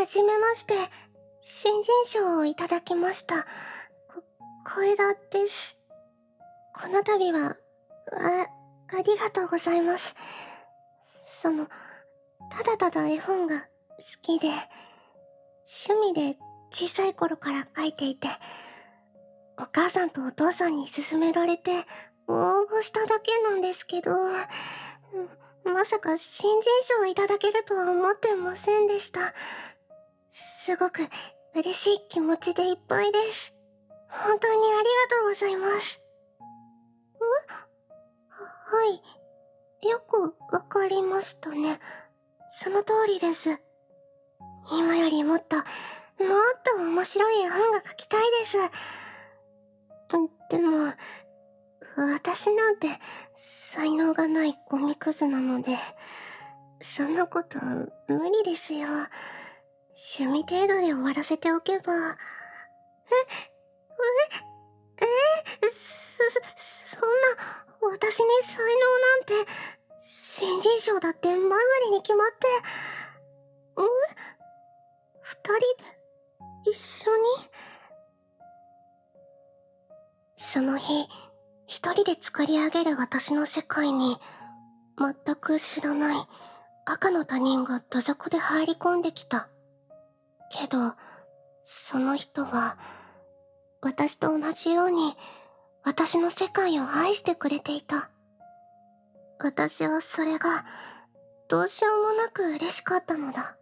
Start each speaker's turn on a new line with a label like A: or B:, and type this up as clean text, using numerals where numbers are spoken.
A: はじめまして。新人賞をいただきました。小枝です。この度は、ありがとうございます。ただただ絵本が好きで、趣味で小さい頃から描いていて、お母さんとお父さんに勧められて応募しただけなんですけど、まさか新人賞いただけるとは思ってませんでした。すごく嬉しい気持ちでいっぱいです。本当にありがとうございます。はい。よくわかりましたね。その通りです。今よりもっと面白い絵本が描きたいです。でも、私なんて才能がないゴミクズなので、そんなこと無理ですよ。趣味程度で終わらせておけば。そんな、私に才能なんて、新人賞だってまぐれに決まって、二人で、一緒に。その日、一人で作り上げる私の世界に、全く知らない赤の他人が土足で入り込んできた。けど、その人は、私と同じように、私の世界を愛してくれていた。私はそれが、どうしようもなく嬉しかったのだ。